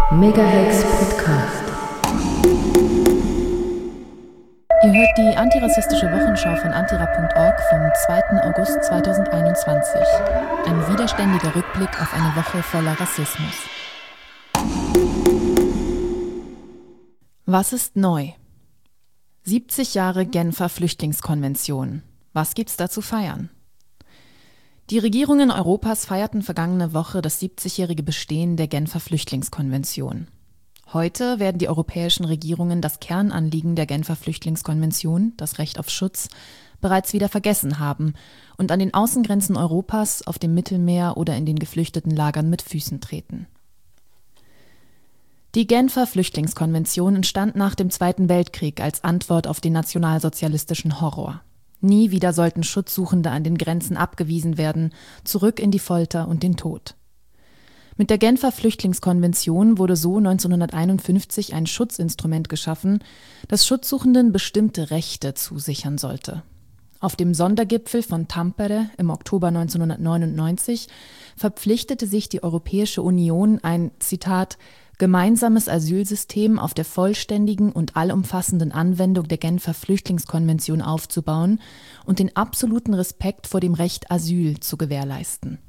Megahex Podcast. Ihr hört die antirassistische Wochenschau von antira.org vom 2. August 2021. Ein widerständiger Rückblick auf eine Woche voller Rassismus. Was ist neu? 70 Jahre Genfer Flüchtlingskonvention. Was gibt's da zu feiern? Die Regierungen Europas feierten vergangene Woche das 70-jährige Bestehen der Genfer Flüchtlingskonvention. Heute werden die europäischen Regierungen das Kernanliegen der Genfer Flüchtlingskonvention, das Recht auf Schutz, bereits wieder vergessen haben und an den Außengrenzen Europas, auf dem Mittelmeer oder in den geflüchteten Lagern mit Füßen treten. Die Genfer Flüchtlingskonvention entstand nach dem Zweiten Weltkrieg als Antwort auf den nationalsozialistischen Horror. Nie wieder sollten Schutzsuchende an den Grenzen abgewiesen werden, zurück in die Folter und den Tod. Mit der Genfer Flüchtlingskonvention wurde so 1951 ein Schutzinstrument geschaffen, das Schutzsuchenden bestimmte Rechte zusichern sollte. Auf dem Sondergipfel von Tampere im Oktober 1999 verpflichtete sich die Europäische Union, ein, Zitat, gemeinsames Asylsystem auf der vollständigen und allumfassenden Anwendung der Genfer Flüchtlingskonvention aufzubauen und den absoluten Respekt vor dem Recht Asyl zu gewährleisten.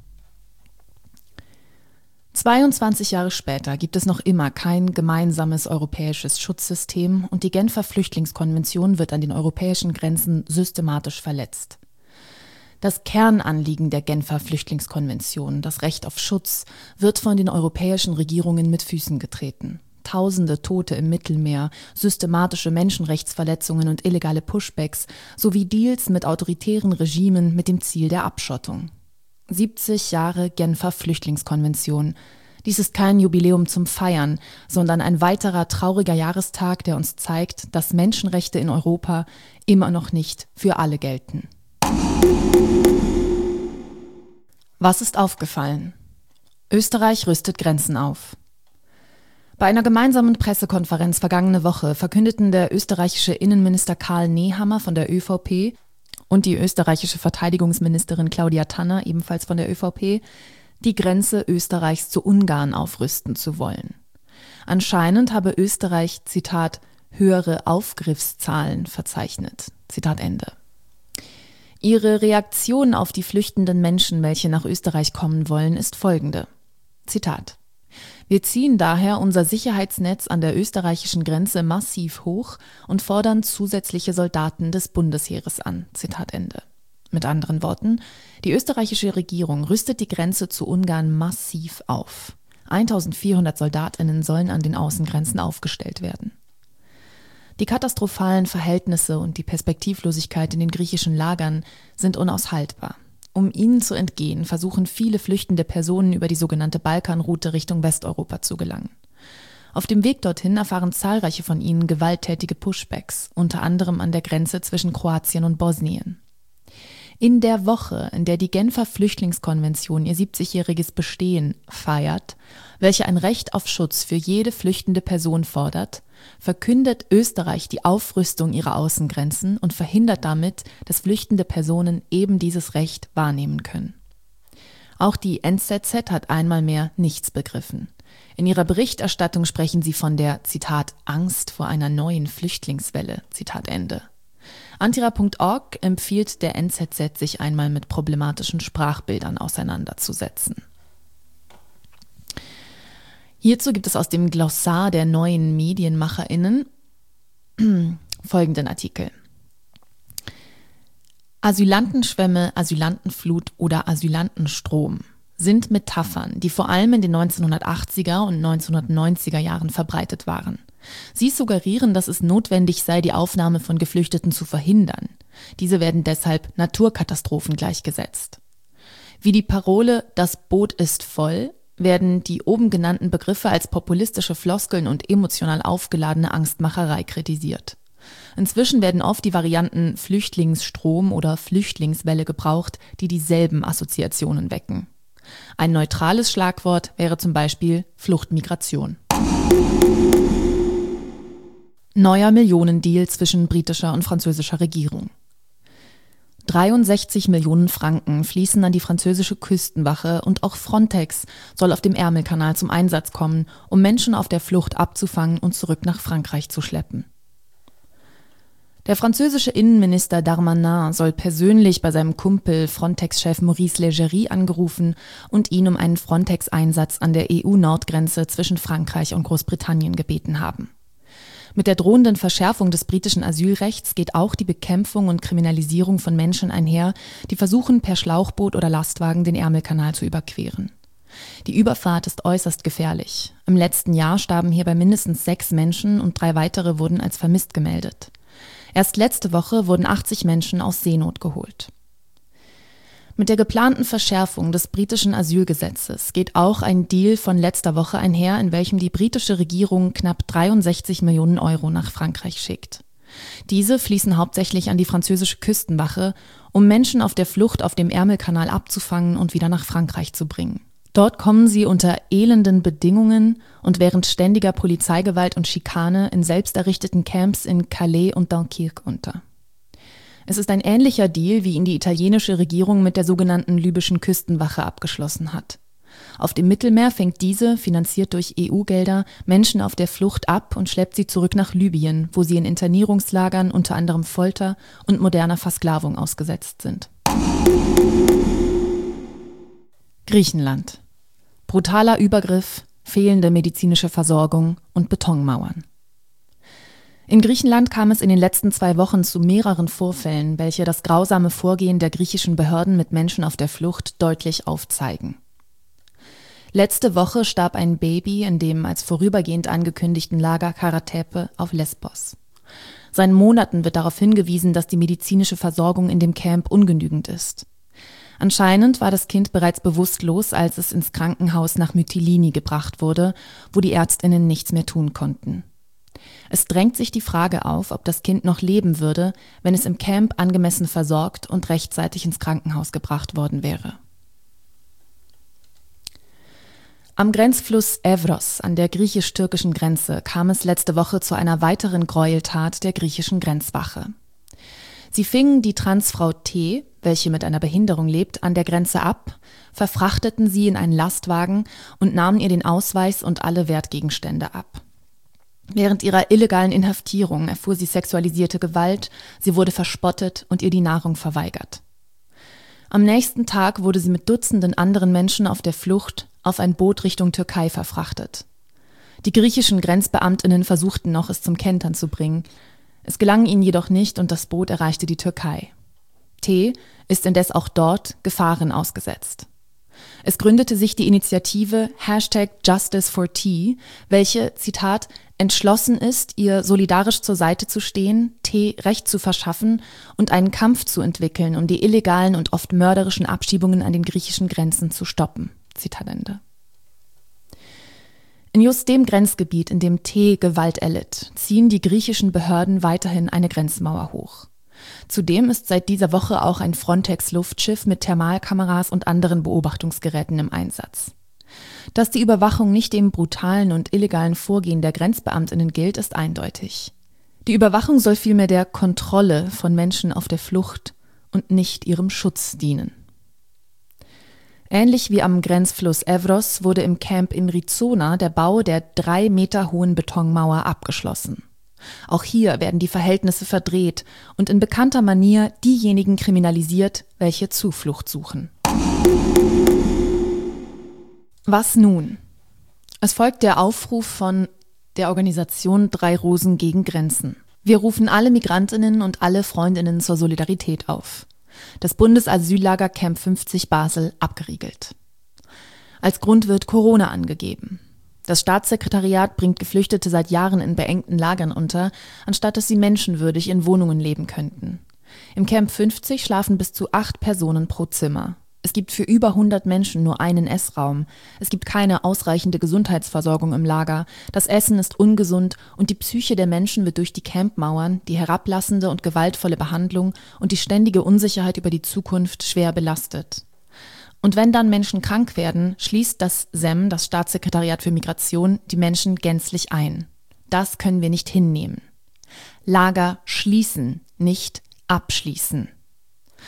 22 Jahre später gibt es noch immer kein gemeinsames europäisches Schutzsystem und die Genfer Flüchtlingskonvention wird an den europäischen Grenzen systematisch verletzt. Das Kernanliegen der Genfer Flüchtlingskonvention, das Recht auf Schutz, wird von den europäischen Regierungen mit Füßen getreten. Tausende Tote im Mittelmeer, systematische Menschenrechtsverletzungen und illegale Pushbacks sowie Deals mit autoritären Regimen mit dem Ziel der Abschottung. 70 Jahre Genfer Flüchtlingskonvention. Dies ist kein Jubiläum zum Feiern, sondern ein weiterer trauriger Jahrestag, der uns zeigt, dass Menschenrechte in Europa immer noch nicht für alle gelten. Was ist aufgefallen? Österreich rüstet Grenzen auf. Bei einer gemeinsamen Pressekonferenz vergangene Woche verkündeten der österreichische Innenminister Karl Nehammer von der ÖVP und die österreichische Verteidigungsministerin Claudia Tanner, ebenfalls von der ÖVP, die Grenze Österreichs zu Ungarn aufrüsten zu wollen. Anscheinend habe Österreich, Zitat, höhere Aufgriffszahlen verzeichnet. Zitat Ende. Ihre Reaktion auf die flüchtenden Menschen, welche nach Österreich kommen wollen, ist folgende. Zitat: Wir ziehen daher unser Sicherheitsnetz an der österreichischen Grenze massiv hoch und fordern zusätzliche Soldaten des Bundesheeres an. Zitat Ende. Mit anderen Worten, die österreichische Regierung rüstet die Grenze zu Ungarn massiv auf. 1400 SoldatInnen sollen an den Außengrenzen aufgestellt werden. Die katastrophalen Verhältnisse und die Perspektivlosigkeit in den griechischen Lagern sind unaushaltbar. Um ihnen zu entgehen, versuchen viele flüchtende Personen über die sogenannte Balkanroute Richtung Westeuropa zu gelangen. Auf dem Weg dorthin erfahren zahlreiche von ihnen gewalttätige Pushbacks, unter anderem an der Grenze zwischen Kroatien und Bosnien. In der Woche, in der die Genfer Flüchtlingskonvention ihr 70-jähriges Bestehen feiert, welche ein Recht auf Schutz für jede flüchtende Person fordert, verkündet Österreich die Aufrüstung ihrer Außengrenzen und verhindert damit, dass flüchtende Personen eben dieses Recht wahrnehmen können. Auch die NZZ hat einmal mehr nichts begriffen. In ihrer Berichterstattung sprechen sie von der, Zitat, Angst vor einer neuen Flüchtlingswelle, Zitat Ende. Antira.org empfiehlt der NZZ, sich einmal mit problematischen Sprachbildern auseinanderzusetzen. Hierzu gibt es aus dem Glossar der neuen MedienmacherInnen folgenden Artikel. Asylantenschwämme, Asylantenflut oder Asylantenstrom sind Metaphern, die vor allem in den 1980er und 1990er Jahren verbreitet waren. Sie suggerieren, dass es notwendig sei, die Aufnahme von Geflüchteten zu verhindern. Diese werden deshalb Naturkatastrophen gleichgesetzt. Wie die Parole „Das Boot ist voll“ werden die oben genannten Begriffe als populistische Floskeln und emotional aufgeladene Angstmacherei kritisiert. Inzwischen werden oft die Varianten Flüchtlingsstrom oder Flüchtlingswelle gebraucht, die dieselben Assoziationen wecken. Ein neutrales Schlagwort wäre zum Beispiel Fluchtmigration. Neuer Millionendeal zwischen britischer und französischer Regierung. 63 Millionen Franken fließen an die französische Küstenwache und auch Frontex soll auf dem Ärmelkanal zum Einsatz kommen, um Menschen auf der Flucht abzufangen und zurück nach Frankreich zu schleppen. Der französische Innenminister Darmanin soll persönlich bei seinem Kumpel Frontex-Chef Maurice Leggeri angerufen und ihn um einen Frontex-Einsatz an der EU-Nordgrenze zwischen Frankreich und Großbritannien gebeten haben. Mit der drohenden Verschärfung des britischen Asylrechts geht auch die Bekämpfung und Kriminalisierung von Menschen einher, die versuchen, per Schlauchboot oder Lastwagen den Ärmelkanal zu überqueren. Die Überfahrt ist äußerst gefährlich. Im letzten Jahr starben hierbei mindestens 6 Menschen und 3 weitere wurden als vermisst gemeldet. Erst letzte Woche wurden 80 Menschen aus Seenot geholt. Mit der geplanten Verschärfung des britischen Asylgesetzes geht auch ein Deal von letzter Woche einher, in welchem die britische Regierung knapp 63 Millionen Euro nach Frankreich schickt. Diese fließen hauptsächlich an die französische Küstenwache, um Menschen auf der Flucht auf dem Ärmelkanal abzufangen und wieder nach Frankreich zu bringen. Dort kommen sie unter elenden Bedingungen und während ständiger Polizeigewalt und Schikane in selbst errichteten Camps in Calais und Dunkirk unter. Es ist ein ähnlicher Deal, wie ihn die italienische Regierung mit der sogenannten libyschen Küstenwache abgeschlossen hat. Auf dem Mittelmeer fängt diese, finanziert durch EU-Gelder, Menschen auf der Flucht ab und schleppt sie zurück nach Libyen, wo sie in Internierungslagern unter anderem Folter und moderner Versklavung ausgesetzt sind. Griechenland. Brutaler Übergriff, fehlende medizinische Versorgung und Betonmauern. In Griechenland kam es in den letzten 2 Wochen zu mehreren Vorfällen, welche das grausame Vorgehen der griechischen Behörden mit Menschen auf der Flucht deutlich aufzeigen. Letzte Woche starb ein Baby in dem als vorübergehend angekündigten Lager Karatepe auf Lesbos. Seit Monaten wird darauf hingewiesen, dass die medizinische Versorgung in dem Camp ungenügend ist. Anscheinend war das Kind bereits bewusstlos, als es ins Krankenhaus nach Mytilini gebracht wurde, wo die ÄrztInnen nichts mehr tun konnten. Es drängt sich die Frage auf, ob das Kind noch leben würde, wenn es im Camp angemessen versorgt und rechtzeitig ins Krankenhaus gebracht worden wäre. Am Grenzfluss Evros an der griechisch-türkischen Grenze kam es letzte Woche zu einer weiteren Gräueltat der griechischen Grenzwache. Sie fingen die Transfrau T, welche mit einer Behinderung lebt, an der Grenze ab, verfrachteten sie in einen Lastwagen und nahmen ihr den Ausweis und alle Wertgegenstände ab. Während ihrer illegalen Inhaftierung erfuhr sie sexualisierte Gewalt, sie wurde verspottet und ihr die Nahrung verweigert. Am nächsten Tag wurde sie mit Dutzenden anderen Menschen auf der Flucht auf ein Boot Richtung Türkei verfrachtet. Die griechischen GrenzbeamtInnen versuchten noch, es zum Kentern zu bringen. Es gelang ihnen jedoch nicht und das Boot erreichte die Türkei. T ist indes auch dort Gefahren ausgesetzt. Es gründete sich die Initiative #JusticeForT, welche, Zitat, entschlossen ist, ihr solidarisch zur Seite zu stehen, T Recht zu verschaffen und einen Kampf zu entwickeln, um die illegalen und oft mörderischen Abschiebungen an den griechischen Grenzen zu stoppen. Zitat Ende. In just dem Grenzgebiet, in dem T Gewalt erlitt, ziehen die griechischen Behörden weiterhin eine Grenzmauer hoch. Zudem ist seit dieser Woche auch ein Frontex-Luftschiff mit Thermalkameras und anderen Beobachtungsgeräten im Einsatz. Dass die Überwachung nicht dem brutalen und illegalen Vorgehen der GrenzbeamtInnen gilt, ist eindeutig. Die Überwachung soll vielmehr der Kontrolle von Menschen auf der Flucht und nicht ihrem Schutz dienen. Ähnlich wie am Grenzfluss Evros wurde im Camp in Rizona der Bau der 3 Meter hohen Betonmauer abgeschlossen. Auch hier werden die Verhältnisse verdreht und in bekannter Manier diejenigen kriminalisiert, welche Zuflucht suchen. Was nun? Es folgt der Aufruf von der Organisation 3 Rosen gegen Grenzen. Wir rufen alle Migrantinnen und alle Freundinnen zur Solidarität auf. Das Bundesasyllager Camp 50 Basel abgeriegelt. Als Grund wird Corona angegeben. Das Staatssekretariat bringt Geflüchtete seit Jahren in beengten Lagern unter, anstatt dass sie menschenwürdig in Wohnungen leben könnten. Im Camp 50 schlafen bis zu 8 Personen pro Zimmer. Es gibt für über 100 Menschen nur einen Essraum. Es gibt keine ausreichende Gesundheitsversorgung im Lager. Das Essen ist ungesund und die Psyche der Menschen wird durch die Campmauern, die herablassende und gewaltvolle Behandlung und die ständige Unsicherheit über die Zukunft schwer belastet. Und wenn dann Menschen krank werden, schließt das SEM, das Staatssekretariat für Migration, die Menschen gänzlich ein. Das können wir nicht hinnehmen. Lager schließen, nicht abschließen.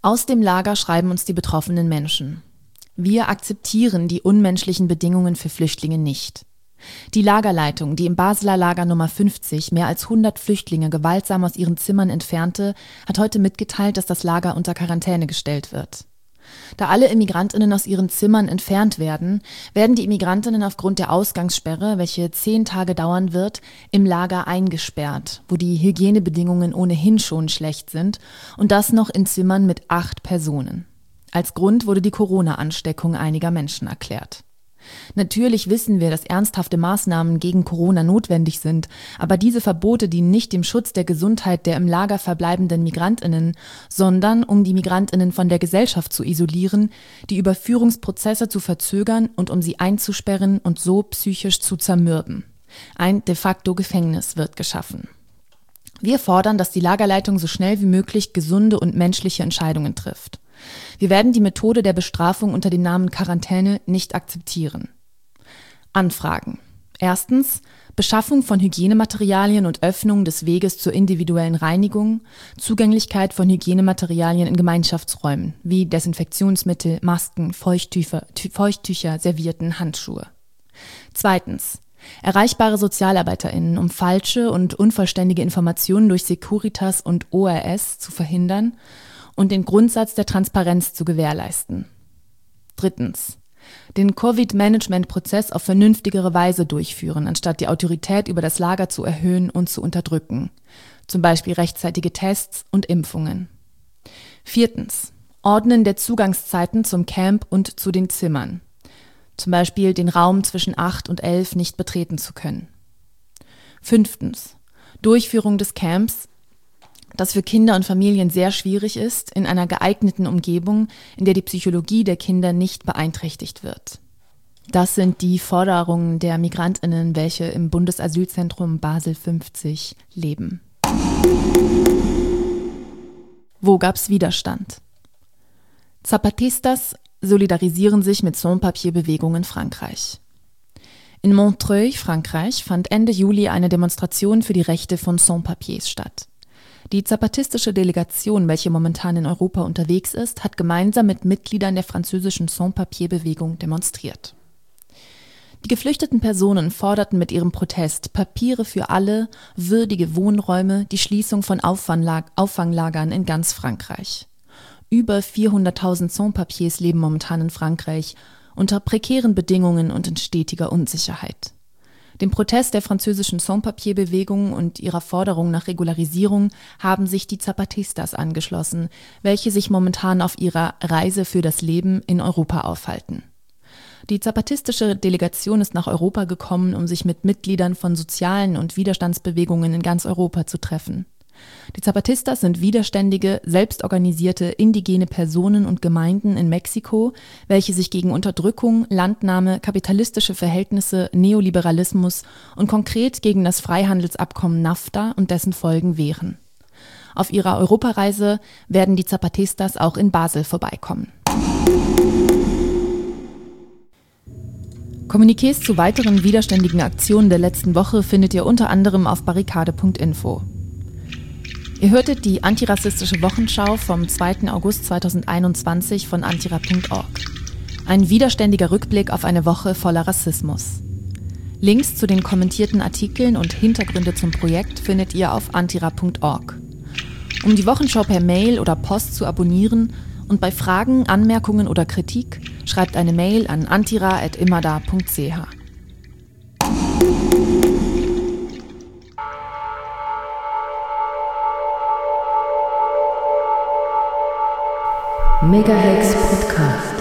Aus dem Lager schreiben uns die betroffenen Menschen. Wir akzeptieren die unmenschlichen Bedingungen für Flüchtlinge nicht. Die Lagerleitung, die im Basler Lager Nummer 50 mehr als 100 Flüchtlinge gewaltsam aus ihren Zimmern entfernte, hat heute mitgeteilt, dass das Lager unter Quarantäne gestellt wird. Da alle Immigrantinnen aus ihren Zimmern entfernt werden, werden die Immigrantinnen aufgrund der Ausgangssperre, welche 10 Tage dauern wird, im Lager eingesperrt, wo die Hygienebedingungen ohnehin schon schlecht sind, und das noch in Zimmern mit 8 Personen. Als Grund wurde die Corona-Ansteckung einiger Menschen erklärt. Natürlich wissen wir, dass ernsthafte Maßnahmen gegen Corona notwendig sind, aber diese Verbote dienen nicht dem Schutz der Gesundheit der im Lager verbleibenden MigrantInnen, sondern um die MigrantInnen von der Gesellschaft zu isolieren, die Überführungsprozesse zu verzögern und um sie einzusperren und so psychisch zu zermürben. Ein de facto Gefängnis wird geschaffen. Wir fordern, dass die Lagerleitung so schnell wie möglich gesunde und menschliche Entscheidungen trifft. Wir werden die Methode der Bestrafung unter dem Namen Quarantäne nicht akzeptieren. Anfragen. Erstens, Beschaffung von Hygienematerialien und Öffnung des Weges zur individuellen Reinigung, Zugänglichkeit von Hygienematerialien in Gemeinschaftsräumen, wie Desinfektionsmittel, Masken, Feuchttücher, Servietten, Handschuhe. Zweitens, erreichbare SozialarbeiterInnen, um falsche und unvollständige Informationen durch Securitas und ORS zu verhindern und den Grundsatz der Transparenz zu gewährleisten. Drittens, den Covid-Management-Prozess auf vernünftigere Weise durchführen, anstatt die Autorität über das Lager zu erhöhen und zu unterdrücken, zum Beispiel rechtzeitige Tests und Impfungen. Viertens, Ordnen der Zugangszeiten zum Camp und zu den Zimmern, zum Beispiel den Raum zwischen 8 und 11 nicht betreten zu können. Fünftens, Durchführung des Camps, das für Kinder und Familien sehr schwierig ist, in einer geeigneten Umgebung, in der die Psychologie der Kinder nicht beeinträchtigt wird. Das sind die Forderungen der MigrantInnen, welche im Bundesasylzentrum Basel 50 leben. Wo gab's Widerstand? Zapatistas solidarisieren sich mit Sans-Papier-Bewegung in Frankreich. In Montreuil, Frankreich, fand Ende Juli eine Demonstration für die Rechte von Sans-Papiers statt. Die zapatistische Delegation, welche momentan in Europa unterwegs ist, hat gemeinsam mit Mitgliedern der französischen Sans-Papier-Bewegung demonstriert. Die geflüchteten Personen forderten mit ihrem Protest Papiere für alle, würdige Wohnräume, die Schließung von Auffanglagern in ganz Frankreich. Über 400.000 Sans-Papiers leben momentan in Frankreich unter prekären Bedingungen und in stetiger Unsicherheit. Dem Protest der französischen Sans-Papier-Bewegung und ihrer Forderung nach Regularisierung haben sich die Zapatistas angeschlossen, welche sich momentan auf ihrer Reise für das Leben in Europa aufhalten. Die zapatistische Delegation ist nach Europa gekommen, um sich mit Mitgliedern von sozialen und Widerstandsbewegungen in ganz Europa zu treffen. Die Zapatistas sind widerständige, selbstorganisierte, indigene Personen und Gemeinden in Mexiko, welche sich gegen Unterdrückung, Landnahme, kapitalistische Verhältnisse, Neoliberalismus und konkret gegen das Freihandelsabkommen NAFTA und dessen Folgen wehren. Auf ihrer Europareise werden die Zapatistas auch in Basel vorbeikommen. Kommuniqués zu weiteren widerständigen Aktionen der letzten Woche findet ihr unter anderem auf barrikade.info. Ihr hörtet die antirassistische Wochenschau vom 2. August 2021 von antira.org. Ein widerständiger Rückblick auf eine Woche voller Rassismus. Links zu den kommentierten Artikeln und Hintergründe zum Projekt findet ihr auf antira.org. Um die Wochenschau per Mail oder Post zu abonnieren und bei Fragen, Anmerkungen oder Kritik schreibt eine Mail an antira@imada.ch. Megahex Podcast.